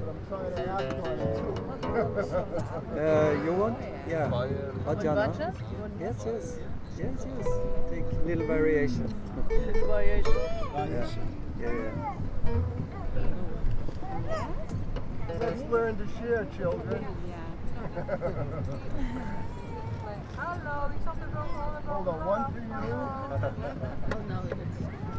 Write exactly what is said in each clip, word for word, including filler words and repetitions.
but I'm trying to act on it too. uh, you want? Yeah. Bajana? Yes, yes. Yes, yes. Take little variation. Variation. Yeah. Yeah, yeah. Let's learn to share, children. Hallo, ik zat er wel al. Hold on, one for you. Oh no, it's.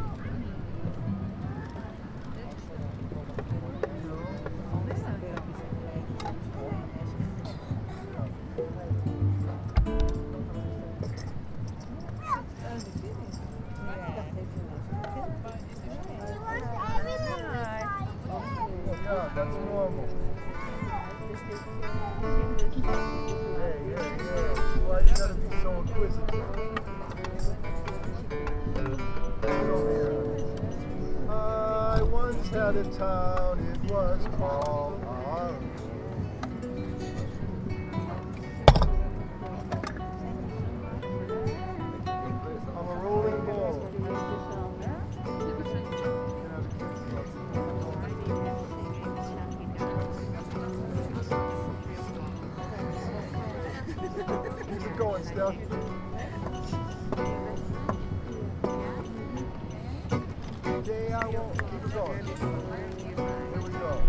Yeah, that's normal. Hey, hey, hey. Why you gotta be so inquisitive? I once had a town, it was called Harlem. I'm a rolling ball. Keep it going, Steph. Today I won't. Keep it going. Here we go.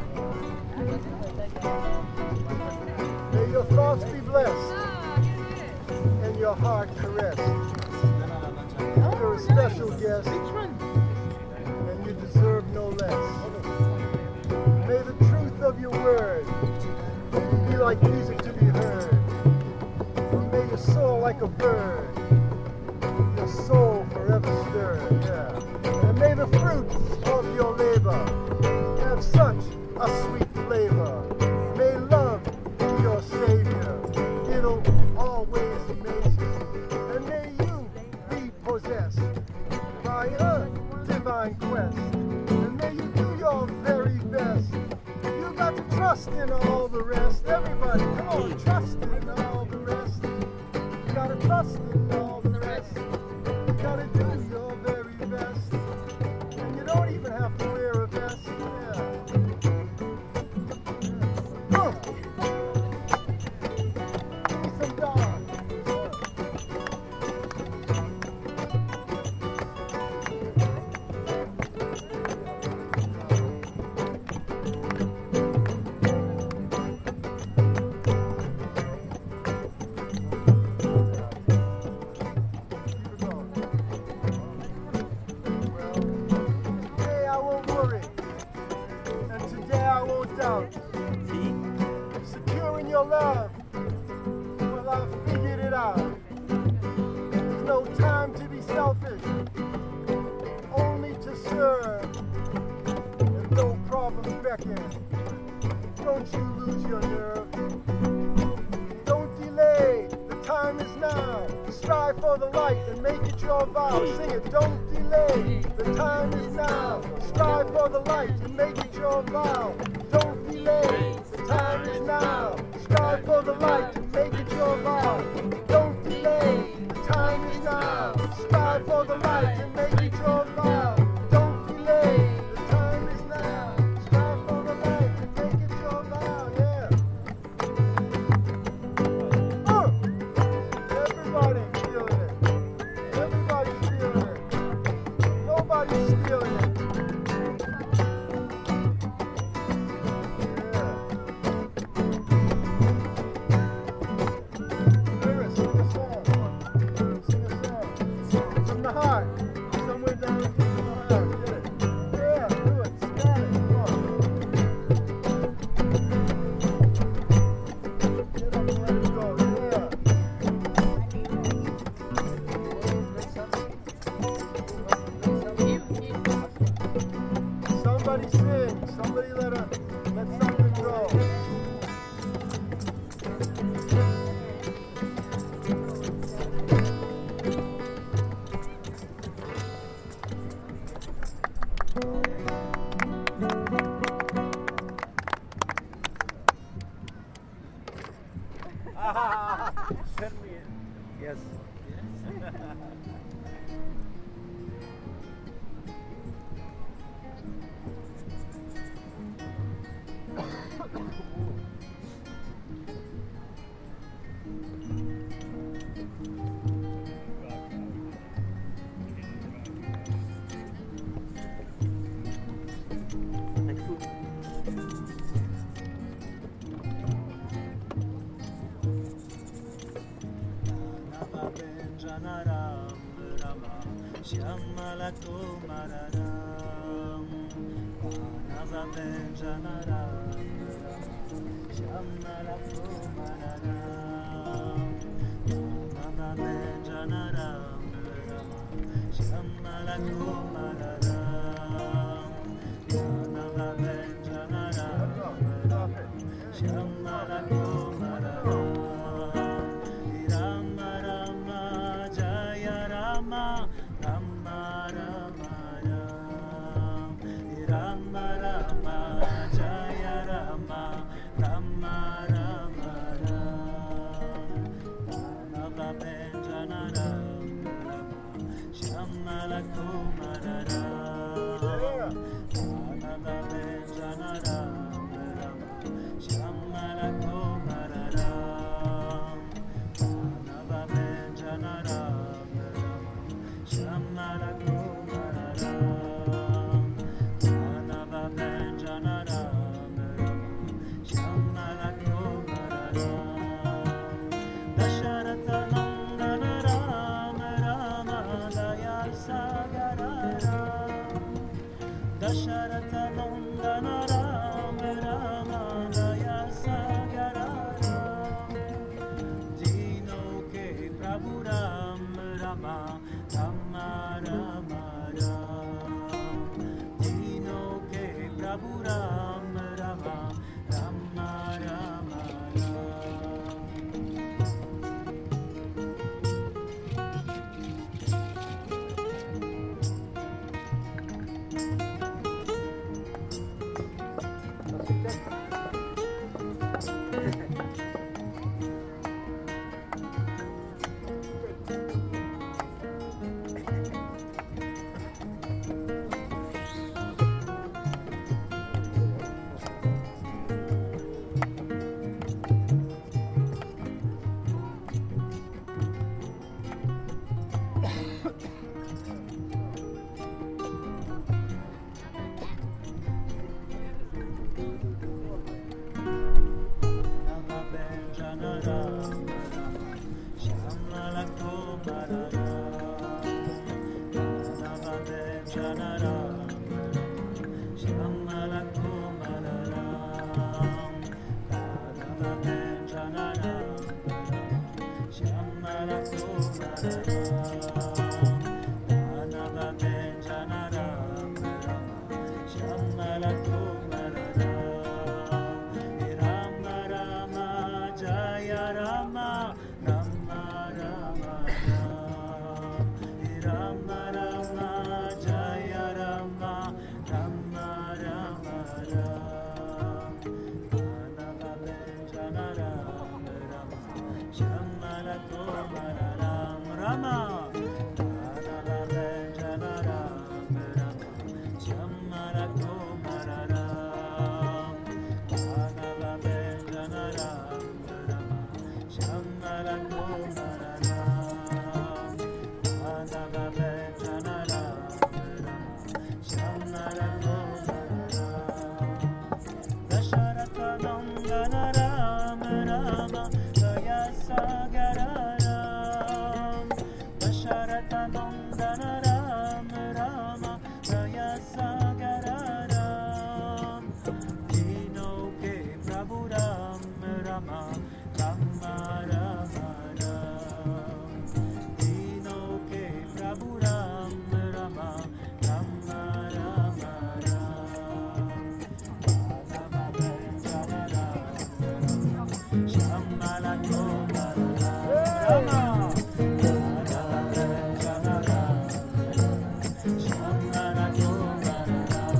May your thoughts be blessed and your heart caressed. You're a special guest and you deserve no less. May the truth of your word be like music to be heard. May you soar like a bird, your soul forever stirred, yeah. And may the fruit of your labor have such a sweet flavor. May love be your savior, it'll always amaze you. And may you be possessed by a divine quest. And may you do your very best. You got to trust in all the rest. Everybody, come on, trust in all the rest. You gotta trust in all the rest. You gotta do your very best. And you don't even have to wear a vest. Yeah. Huh. Give me some dawn. Today I won't worry, and today I won't doubt. Secure in your love, well I've figured it out. There's no time to be selfish, only to serve, and no problems beckon. Don't you lose your nerve. Don't delay, the time is now. Strive for the light and make it your vow. Sing it, don't delay, the time is now. Strive for the light and make it your vow. Don't delay, the time is now. Strive for the light and make it your vow. Don't delay, the time is now. Strive for the light and make it your vow. Don't delay, the time is now. Strive for the light and make it your vow, yeah. Uh, everybody's feeling it. Everybody's feeling it. Nobody's stealing it. Yeah. Lyra, sing a song. Sing a song. It's from the heart. Somewhere down in the heart. Get it. Yeah, do it. Scan it. Come on. Get up and let it go. Yeah. Somebody sing. Somebody let her let something go. Send me in. Yes. Like food. Janaram Rama Shyamala Kumararam Nava Janaram Shyamala Kumararam Nava Janaram Shyamala Kumararam Nava Janaram Shyamala Kumararam Dasharatha Nandana Rama Rama Daya Sagara Dino Ke Prabhu Ram Rama Rama Rama Ram Dino Ke Prabhu Ram Rama Rama Rama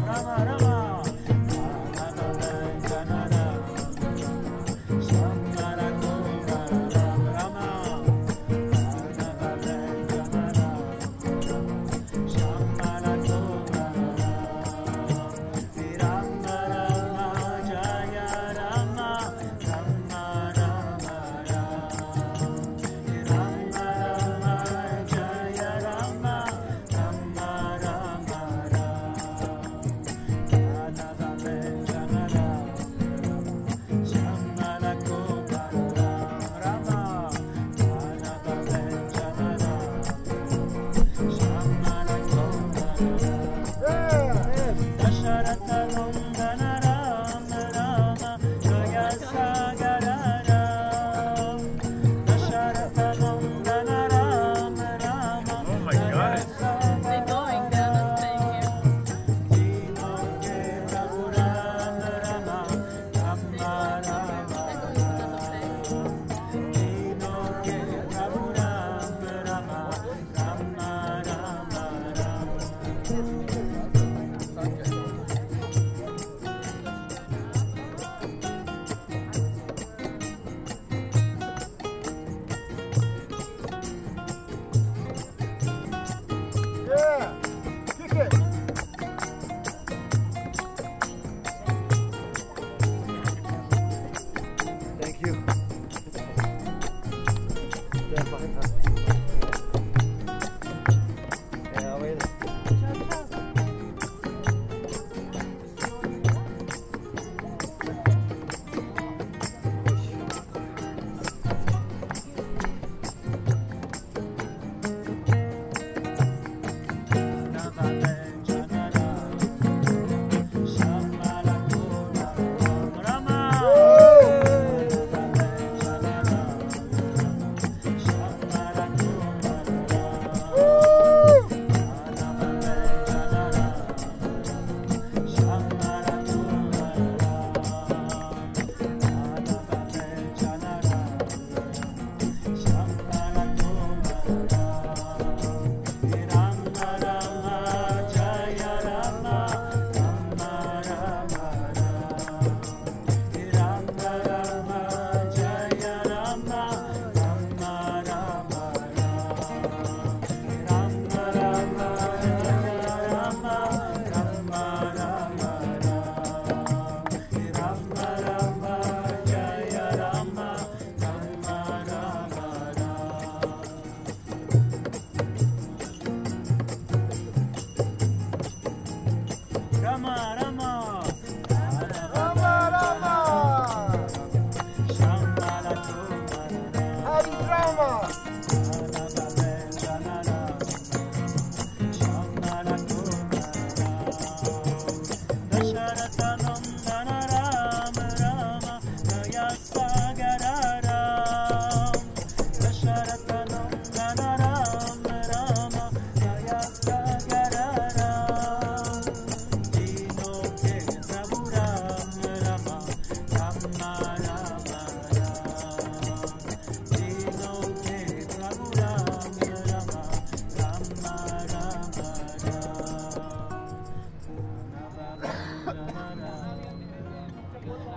Rama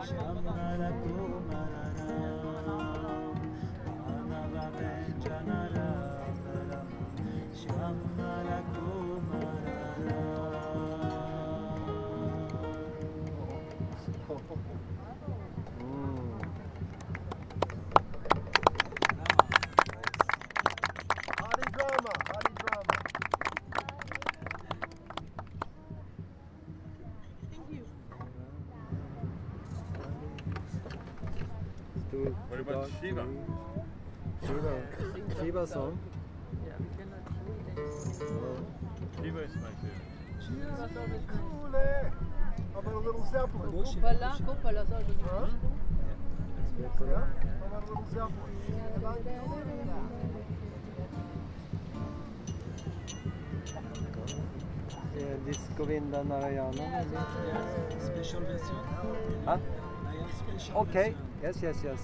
Shamara Kumarara Manava Benjanara Shamara Kumarara. Mm. Hadi drama, hadi drama. Thank you. What about Shiva? Shiva. Shiva song. Yeah, we cannot shoot anything. Shiva is my favorite. Shiva song is nice. Cool, eh? How about a little Zeppelin? Kopala, Kopala song is Huh? nice. Yeah? How about a little Zeppelin? Yeah, this Govinda Narayana. Special version. Huh? I have special Okay. version. Yes, yes, yes.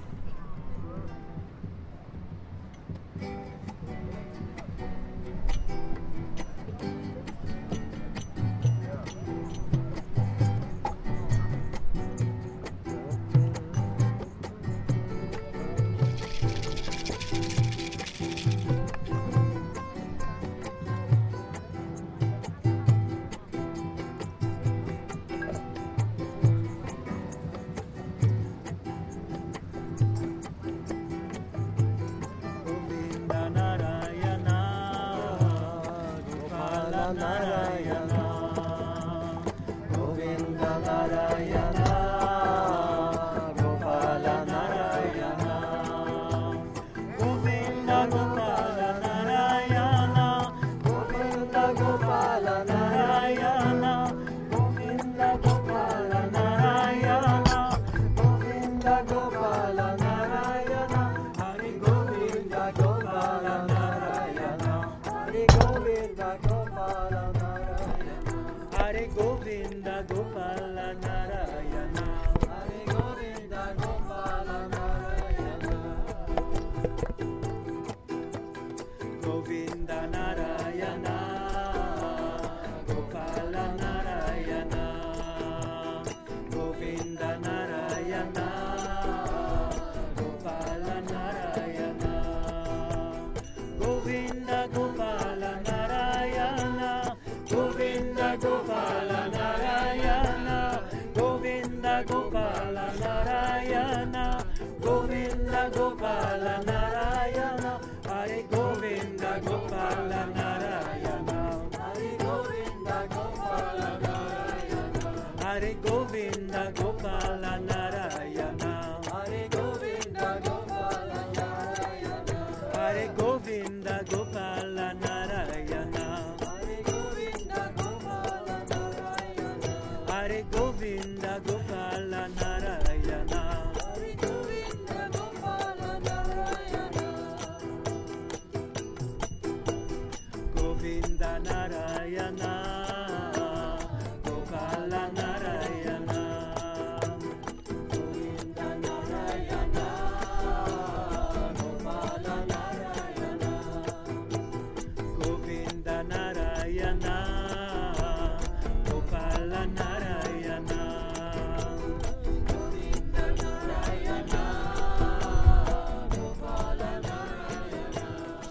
Govinda Narayana, Gopala Narayana, Govinda Narayana, Gopala Narayana, Govinda Gopala Narayana, Govinda Gopala Narayana, Govinda Gopala Narayana, Govinda Gopala Narayana, Hari Govinda Gopala Narayana, Hari Govinda Gopala Narayana, Hari Govinda Gopala Narayana, Hari Govinda Gopala Narayana, Govinda Narayana, Gopala Narayana, Govinda Narayana, Gopala Narayana, Govinda Gopala Narayana, Govinda Gopala Narayana, Govinda Gopala Narayana, Govinda Gopala Narayana, Hare Govinda Gopala Narayana, Hare Govinda Gopala Narayana, Hare Govinda Gopala Narayana, Hare Govinda Gopala Narayana, Hare Govinda Gopala Narayana, Hare Govinda Gopala Narayana, Hare Govinda Gopala Narayana, Hare Govinda Gopala Narayana, Govinda Narayana, Gopala Narayana, Govinda Narayana, Gopala Narayana, Govinda Narayana, Gopala Narayana, Govinda Narayana, Gopala Narayana,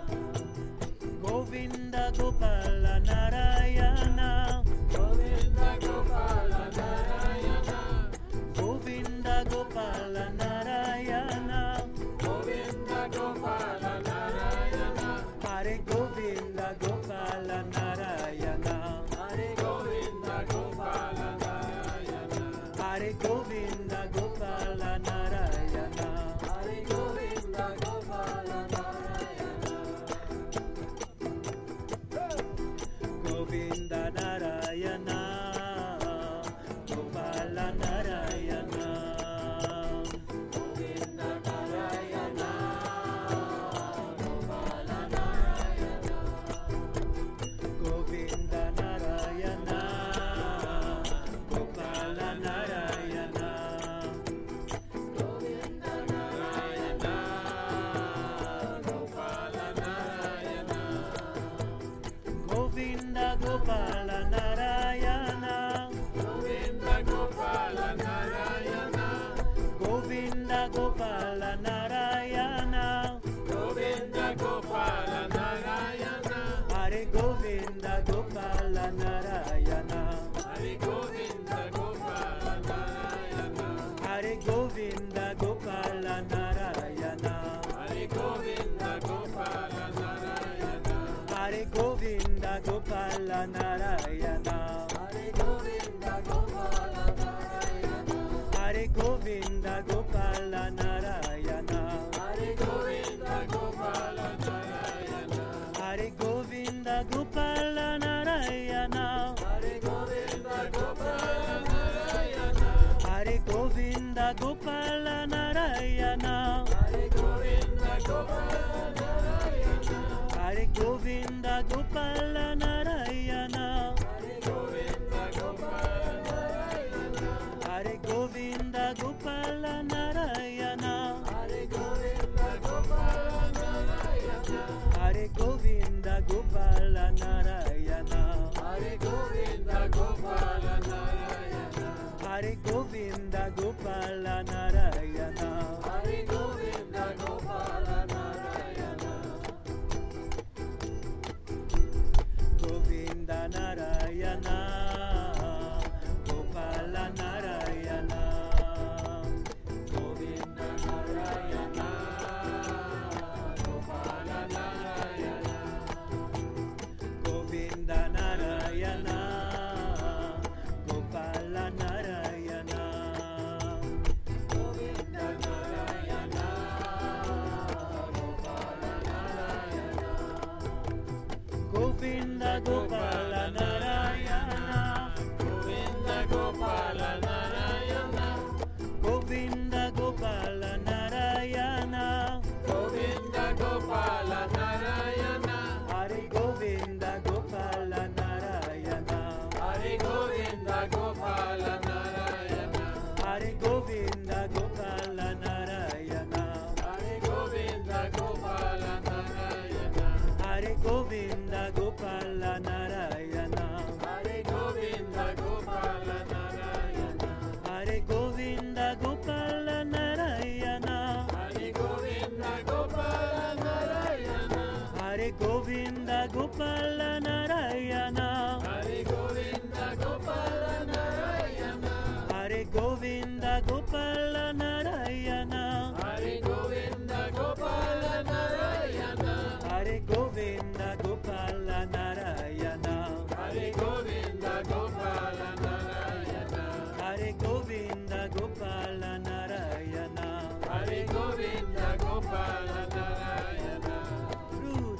Govinda Gopala Narayana, Govinda Gopala Narayana, Govinda Gopala Narayana, Govinda Gopala Narayana, Hare Govinda Gopala Narayana, Hare Govinda Gopala Narayana, Hare Govinda Gopala Narayana, Hare Govinda Gopala Narayana, Govinda Narayana, Gopala Narayana, Gopala Narayana. Govinda Gopala Narayana. Hare Govinda Gopala Narayana. Hare Govinda Gopala Narayana. Hare Govinda Gopala Narayana. Hare Govinda Gopala Narayana. Hare Govinda Gopala Narayana. Hare Govinda Gopala Narayana. Hare Govinda Gopala Narayana. Hare Govinda Gopala Narayana. Hare Govinda Gopala Narayana. Hare Govinda Gopala Narayana. Hare Govinda Gopala Narayana. Hare Govinda Gopala Narayana. Hare Govinda Gopala Narayana. Hare Govinda Gopala Narayana. Hare Govinda Gopala Narayana. Hare Govinda Gopala Narayana. Hare Govinda Gopala Narayana. Hare Govinda Gopala Narayana. Hare Govinda Gopala Narayana. Govinda Narayana. Gopala Narayana. Govinda Narayana. Gopala Narayana. Govinda Narayana. Gopala Narayana. Govinda Narayana. Gopala Narayana. Govinda Gopala Narayana. Govinda Gopala Narayana. Govinda Gopala Narayana. Govinda Gopala Narayana. Hare Govinda Gopala Narayana. Hare Govinda Gopala Narayana. Hare Govinda Gopala Narayana. Hare Govinda Gopala Narayana. Hare Govinda Gopala Narayana. Hare Govinda Gopala Narayana. Hare Govinda Gopala Narayana. Hare Govinda Gopala Narayana. Hare Govinda Gopala Narayana. Hare Govinda Gopala Narayana. Hare Govinda Gopala Narayana. Hare Govinda Gopala Narayana. Hare Govinda Gopala Narayana. Hare Govinda Gopala Narayana. Hare Govinda Gopala Narayana. Hare Govinda Gopala Narayana. Fruit.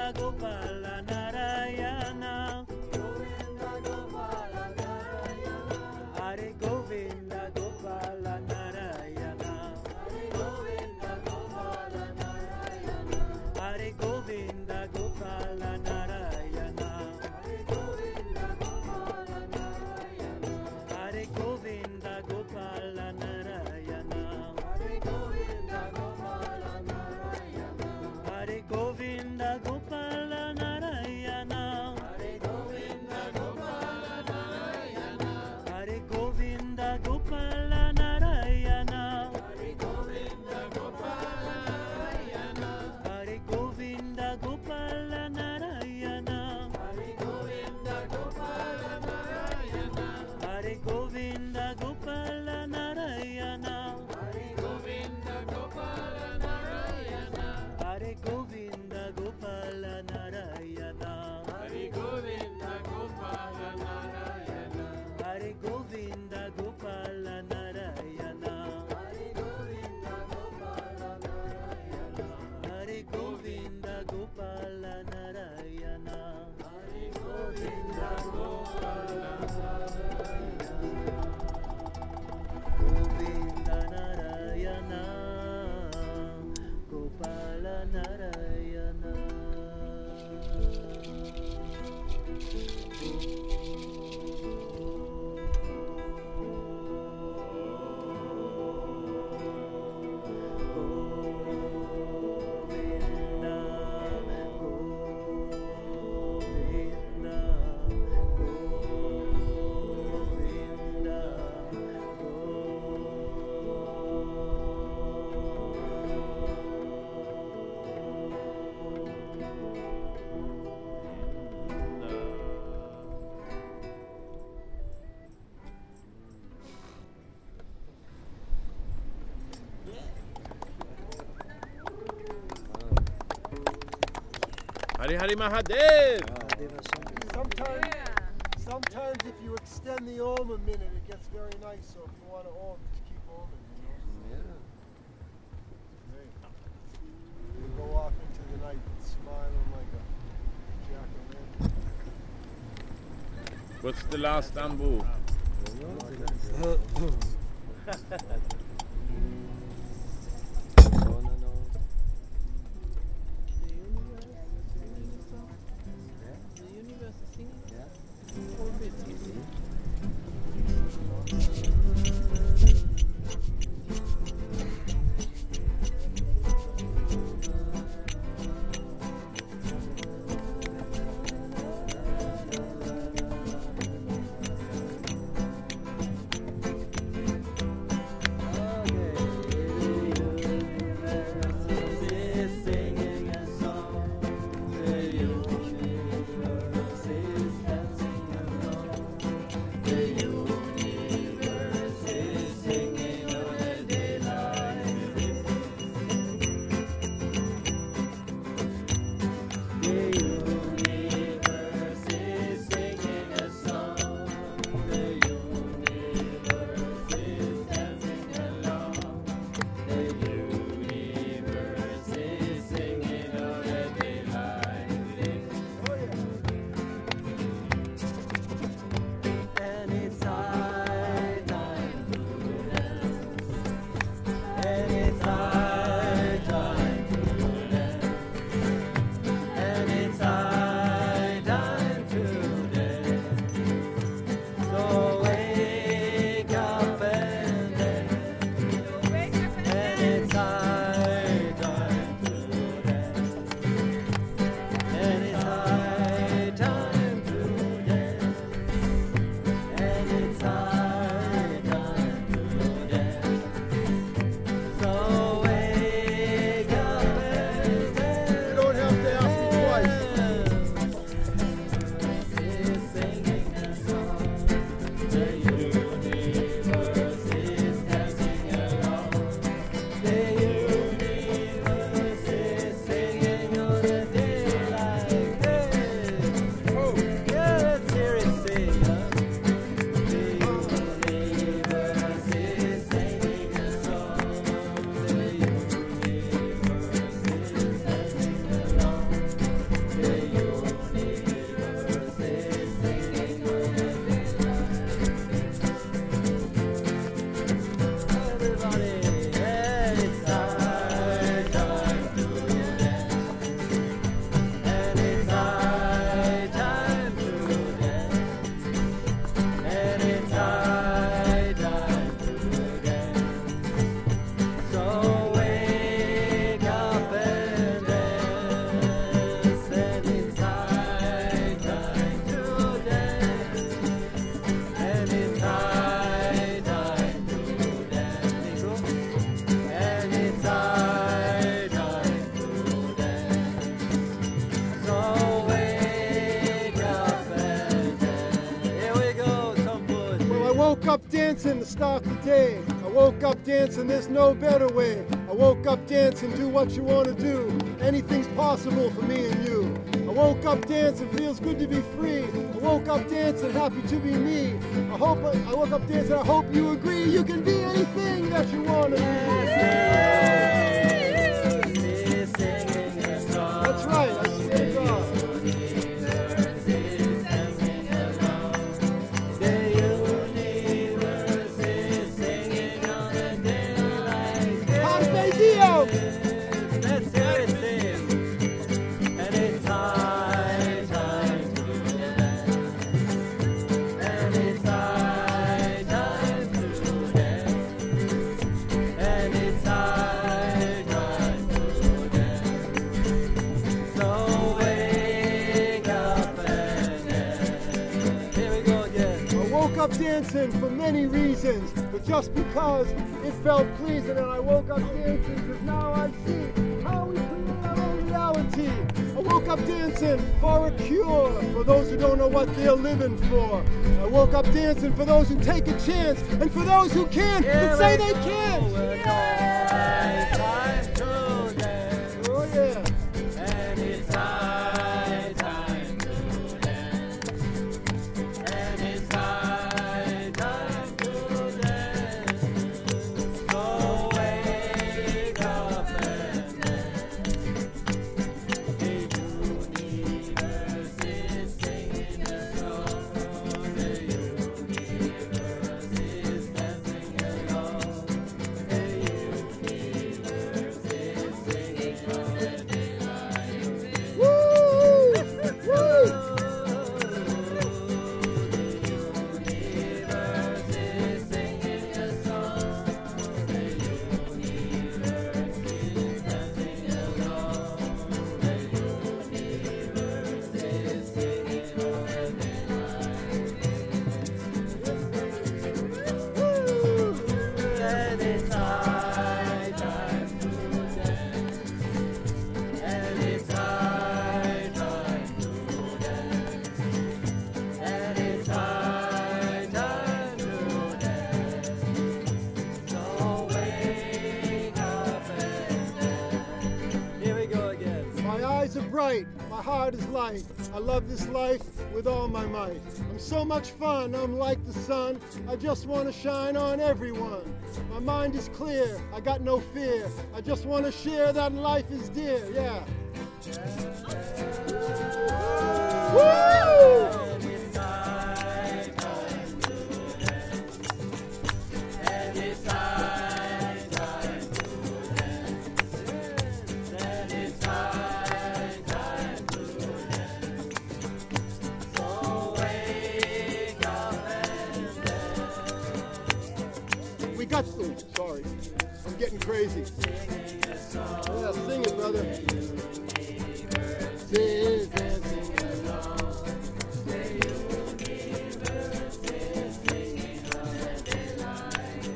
Govinda Gopala Narayana. Hare Govinda Gopala Narayana. Hare Govinda Gopala Narayana. Hare Govinda Gopala Narayana. Hare Govinda Gopala Narayana. Hare Govinda Gopala Narayana. Hare Govinda Gopala Narayana. Hare Govinda Gopala Narayana. Hare Govinda Gopala Narayana. Hare Govinda Gopala Narayana. Hare Govinda Gopala Narayana. Hare Govinda Gopala Narayana. Hare Govinda Gopala Govinda Narayana. Gopala Narayana. Govinda, Govinda, Govinda, Hari Hari Mahadev! Sometimes, sometimes if you extend the Om a minute, it gets very nice. So if you want to Om, just keep Oming, you know? Great. You go off into the night smiling like a jack-o'-lantern. What's the last Ambu? The universe is singing. Four bits, you see. Hare woke up dancing to start the day. I woke up dancing, there's no better way. I woke up dancing, do what you want to do. Anything's possible for me and you. I woke up dancing, feels good to be free. I woke up dancing, happy to be me. I hope I, I woke up dancing, I hope you agree. You can be anything that you want to be. That's right, I swear to God. That's everything. And it's high time to dance. And it's high time to dance. And it's high time to dance. So wake up and dance. Here we go again. I woke up dancing for many reasons, but just because it felt pleasing, and I woke up dancing because now I see how we create our own reality. I woke up dancing for a cure, for those who don't know what they're living for. I woke up dancing for those who take a chance, and for those who can't, but say they can't. High time to dance. Oh yeah. And it's high time to dance. And it's high time to dance. So wake up and dance. The universe is singing a song. The universe is dancing along. The universe is singing on the daylight. Woo! Woo! And it's high time to dance. And it's high time to dance. And it's high time to dance. So wake up and dance. Here we go again. My eyes are bright, my heart is light. I love this life with all my might. I'm so much fun, I'm like the sun. I just want to shine on everyone. My mind is clear, I got no fear. I just want to share that life is dear, yeah. Woo! And it's high time to dance. And it's high time to dance. And it's high time to dance. So wake up and dance. We got to, sorry, I'm getting crazy. Singing a song. Yeah, sing it, brother. The universe Is dancing along. The universe is singing on the daylight.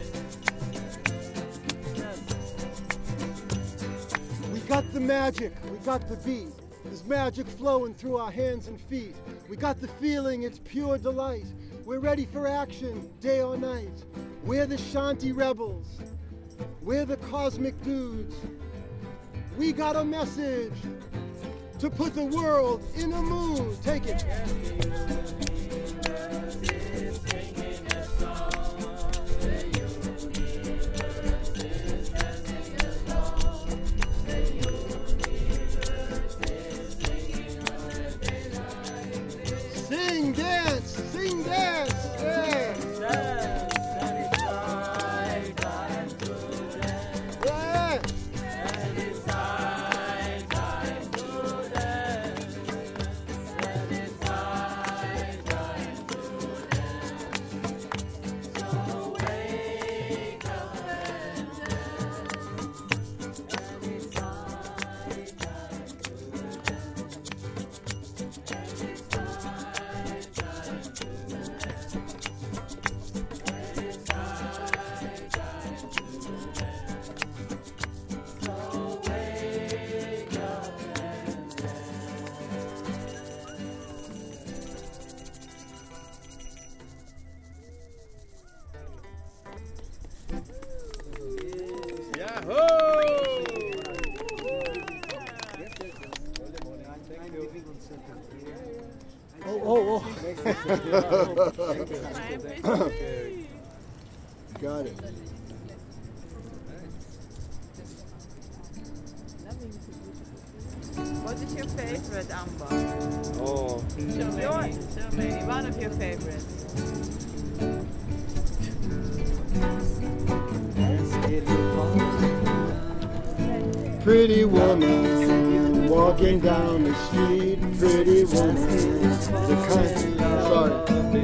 We got the magic, we got the beat. There's magic flowing through our hands and feet. We got the feeling, it's pure delight. We're ready for action, day or night. We're the Shanti rebels. We're the cosmic dudes. We got a message to put the world in a mood. Take it. Sing, dance, sing, dance. Yeah. Yeah. Maybe one second here. Oh, oh, oh. Got it. What is your favorite, Amber? Oh. So many, so many. One of your favorites. Pretty woman walking down the street. Pretty woman. The kind. Sorry.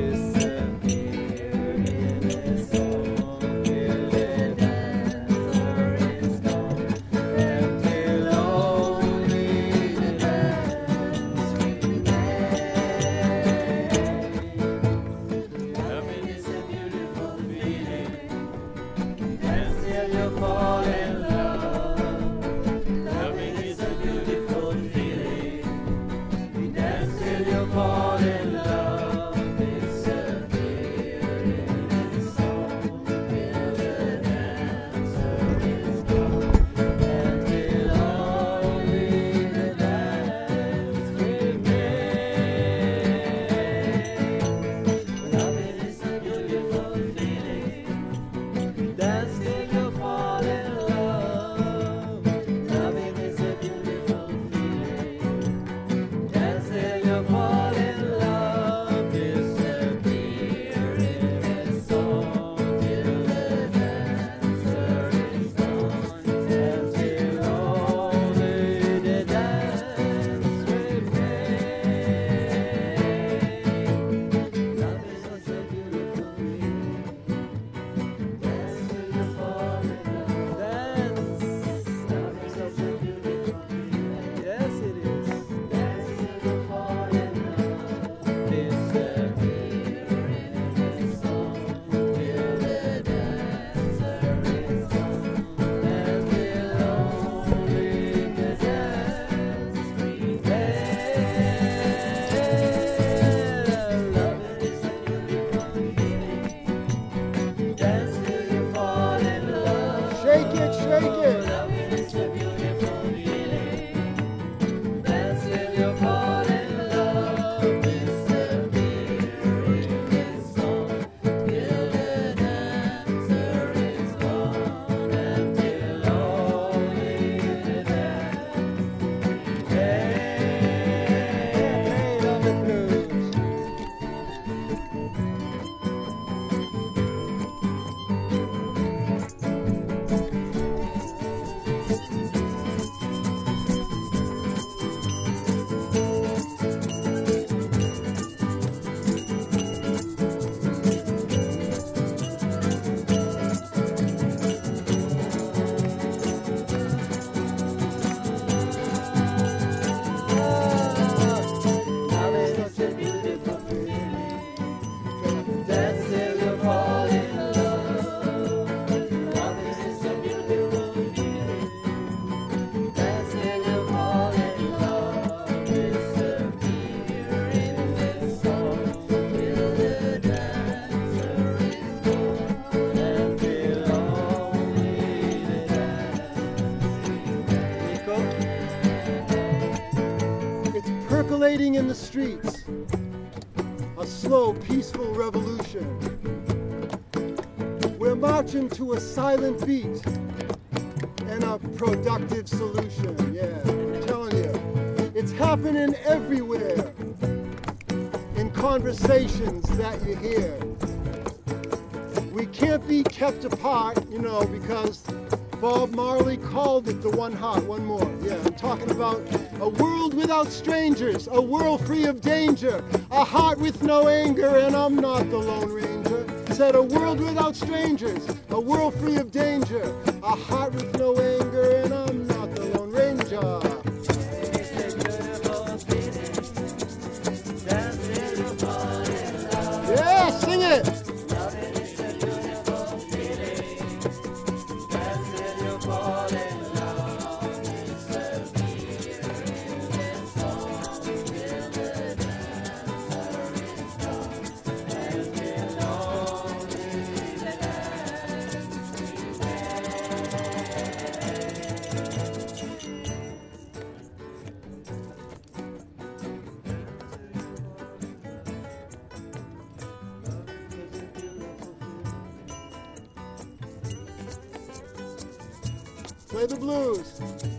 Percolating in the streets, a slow, peaceful revolution. We're marching to a silent beat and a productive solution. Yeah, I'm telling you, it's happening everywhere in conversations that you hear. We can't be kept apart, you know, because Bob Marley called it the one heart, one more. Yeah, I'm talking about a world without strangers, a world free of danger, a heart with no anger, and I'm not the Lone Ranger. Said a world without strangers, a world free of danger, a heart with no anger, and I'm not the Lone Ranger. Yeah, sing it! Play the blues.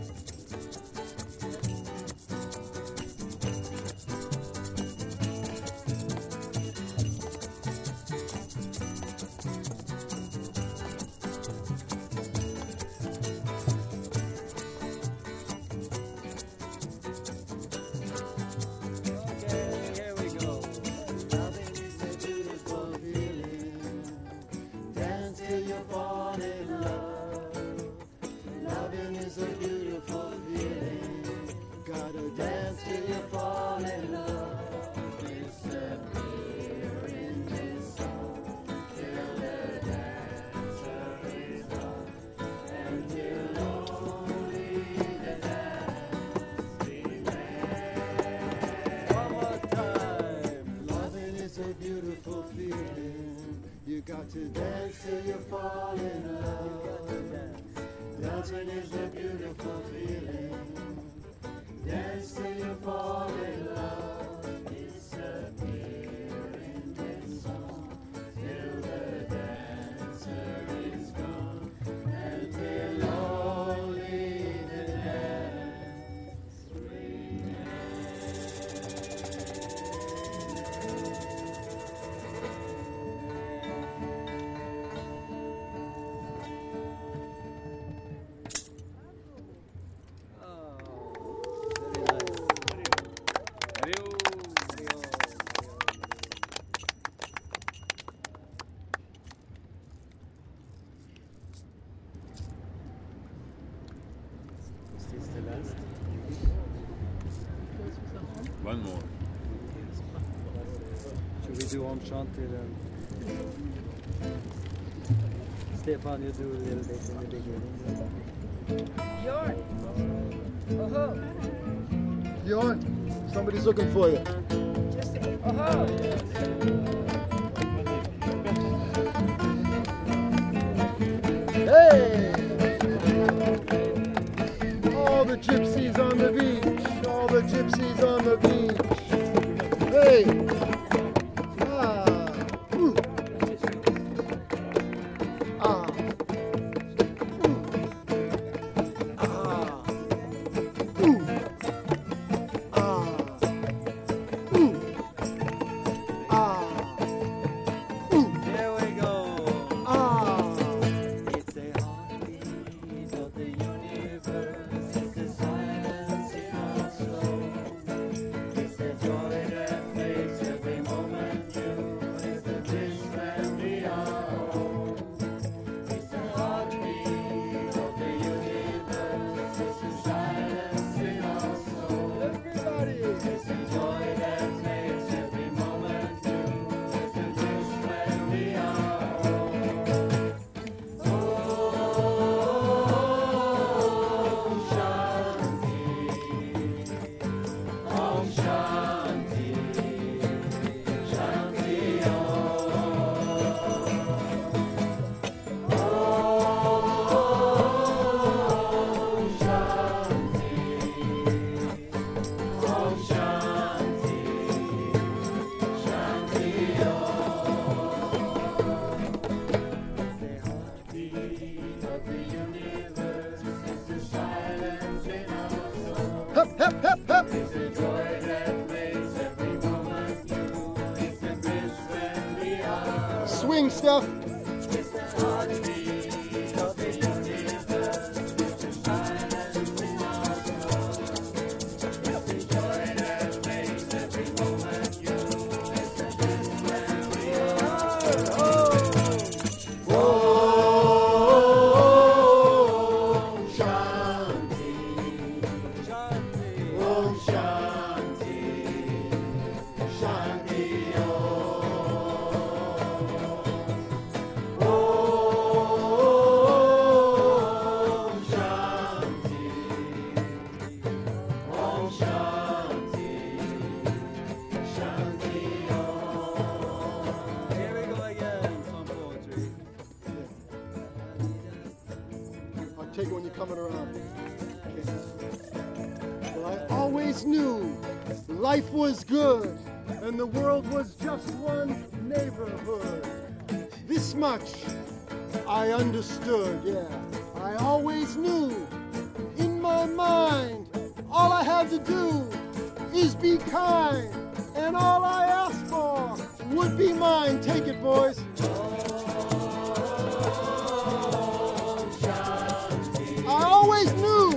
Okay, here we go. Loving is a beautiful feeling. Dance till you fall in love. Loving is a beautiful feeling. Gotta dance till you fall in love. Disappear in this song till the dancer is gone. Until only the dance remains. One more time. Loving is a beautiful feeling. You got to dance till you fall in love. Dancing is a beautiful feeling. Dance till you fall in love. Disappear in this song till the dancer is gone. Until only the dance Is this the last? One more. Should we do Om Shanti then? Stefan, you do a little bit in the beginning. Björn! Oho! Bjorn, somebody's looking for you. Just oho! Hey! All the gypsies on the beach. All the gypsies on the beach. Hey! Ah! Ooh. Ah! Ooh. Ah! Ooh. Ah! Ooh. Ah! Ooh. Here we go. Ah! It's a heartbeat of the universe. It's the silence in our soul. It's the joy that makes every moment new. It's the bliss when we are home. It's the heartbeat of the universe. It's the silence in our soul. Everybody! It's the joy that makes every moment new. It's the bliss when we are home. Om Shanti, Om Shanti, Shanti Om. Om Shanti, Om Shanti, Shanti Om. The heartbeat of the universe is the silence in our soul. Hep, hep, hep, hep! It's the joy that makes every moment new. It's the bliss when we are. Swing, Steph! It's the heartbeat of the universe. It's the silence in our soul. It's the joy that makes every moment new. It's the bliss when we are. Om Shanti, Shanti, Om Shanti, Shanti Om. Om Shanti, Om Shanti, Shanti Om. Here we go again. Some poetry. I'll take it when you're coming around. Okay. Well, I always knew life was good and the world was just one neighborhood. This much I understood, yeah. I always knew my mind. All I have to do is be kind, and all I ask for would be mine. Take it, boys. I always knew.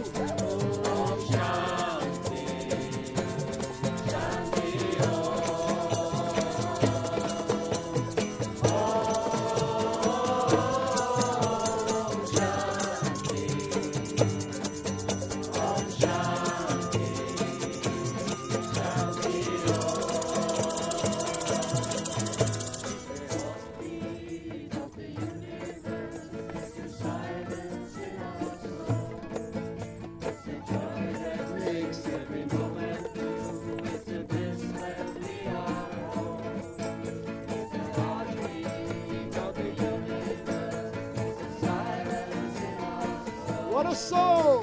What a soul!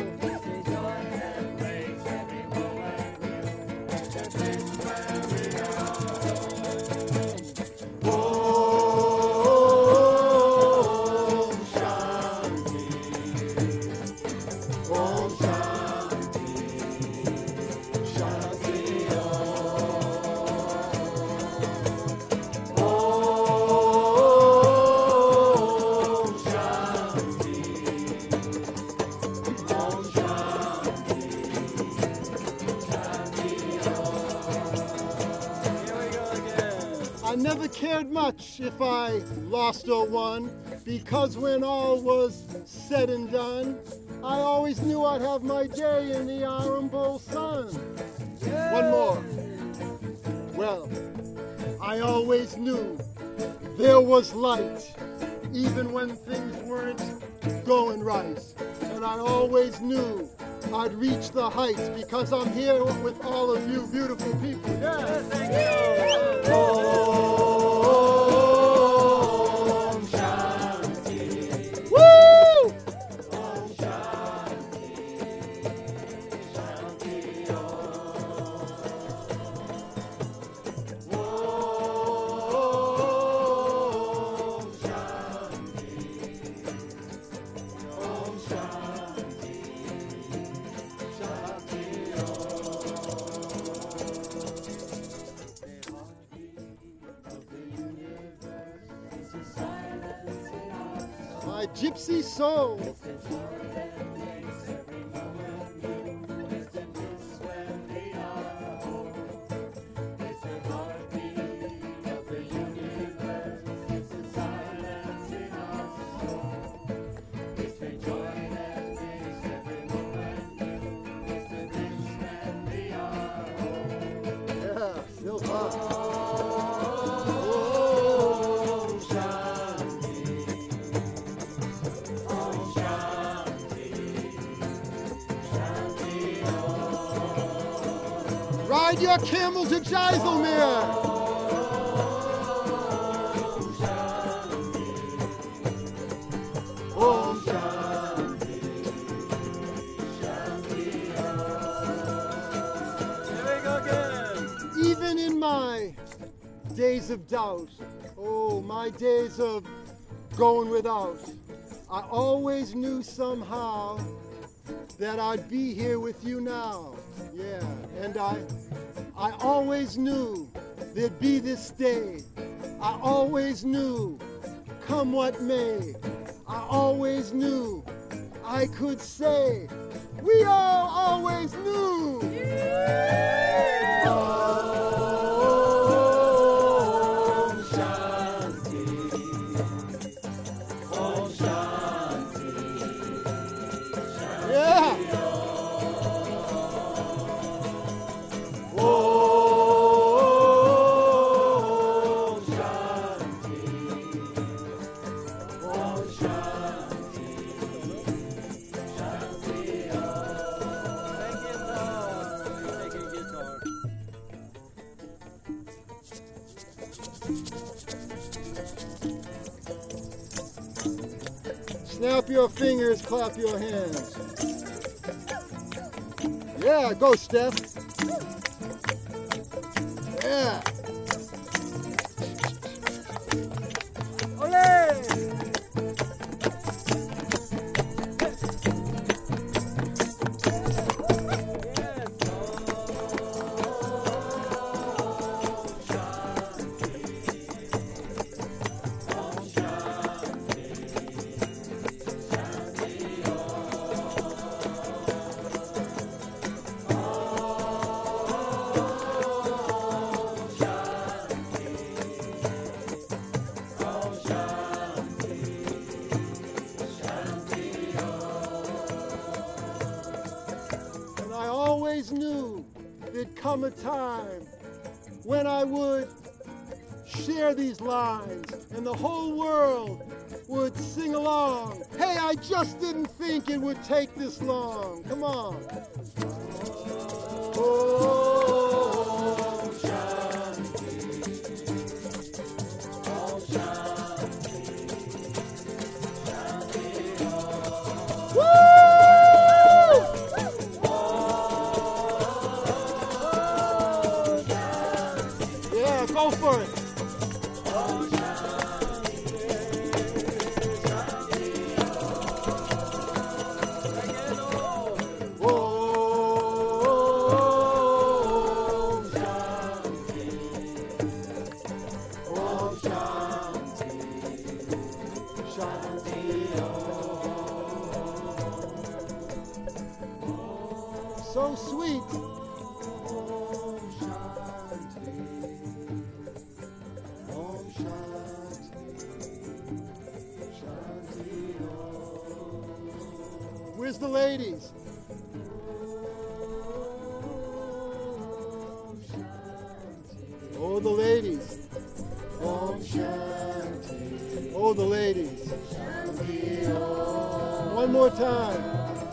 I never cared much if I lost or won, because when all was said and done, I always knew I'd have my day in the Iron Bowl sun. One more. Well, I always knew there was light, even when things weren't going right. And I always knew I'd reach the heights, because I'm here with all of you beautiful people. Yeah, thank you. Om Shanti. Woo! Om Shanti. Shanti Om. Om Shanti. Om Shanti. Shanti my gypsy soul. Yeah, still fun. Ride your camel to Jaisalmer. Om Shanti, Shanti Om. Here we go again. Even in my days of doubt, oh, my days of going without, I always knew somehow that I'd be here with you now. Yeah, and I I always knew there'd be this day. I always knew, come what may. I always knew I could say, we all always knew. Yeah. Om Shanti. Om Shanti. Shanti. Yeah. Snap your fingers, clap your hands. Yeah, go, Steph. Yeah. Ole! come a time when I would share these lines and the whole world would sing along. Hey, I just didn't think it would take this long. Come on. Oh, Shanti. Oh, Shanti. Shanti. Oh. Woo! Yeah, go for it. So sweet. Om Shanti. Om Shanti. Shanti Om. Where's the ladies? Om Shanti. Oh, the ladies. Om Shanti. Oh, the ladies. Shanti Om. One more time.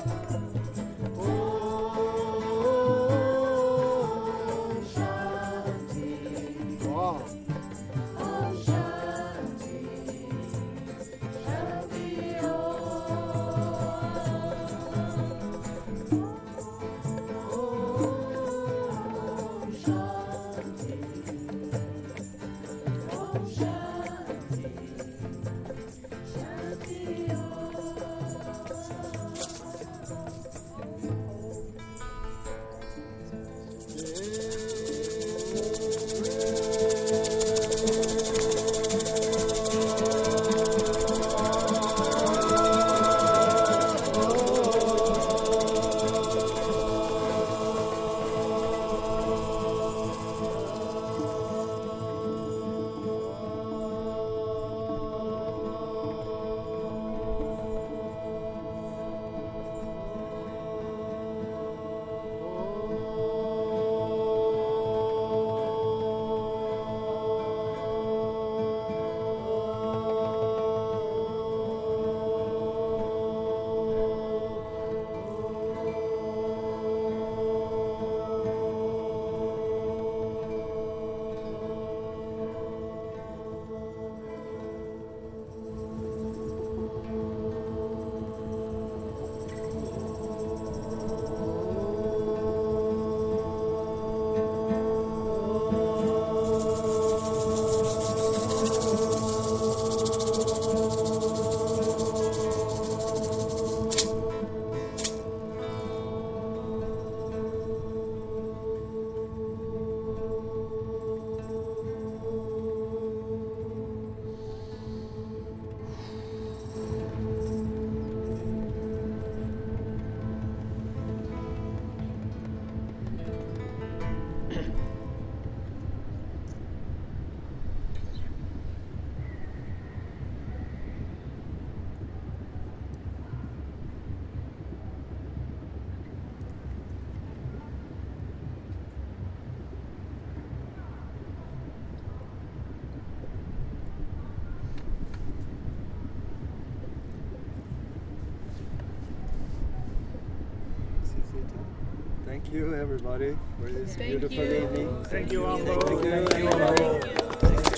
Thank you, everybody, for this Thank beautiful you. evening. Thank you, Ambo. Thank you. Thank you, Ambo. Ambo. Thank you.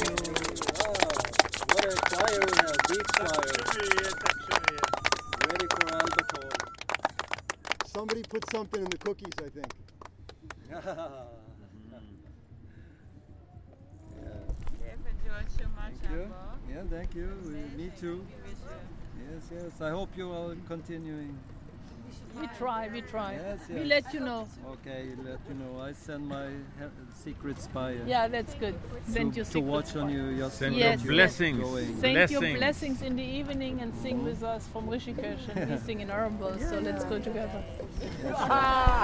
Wow, what a choir we have, big choir. Ready for albacore. Somebody put something in the cookies, I think. Yeah. Thank you. Yeah, thank you. We, me too. Yes, yes. I hope you are continuing. We try, we try. Yes, We yes. let you know. Okay, let you know. I send my he- secret spy. uh, Yeah, that's good. Send to, your to secret watch on spy. you. Just Send to Yes, your let you blessings. going. Send your Blessings. blessings in the evening and sing with us from Rishikesh, and we sing in Arambol. So let's go together.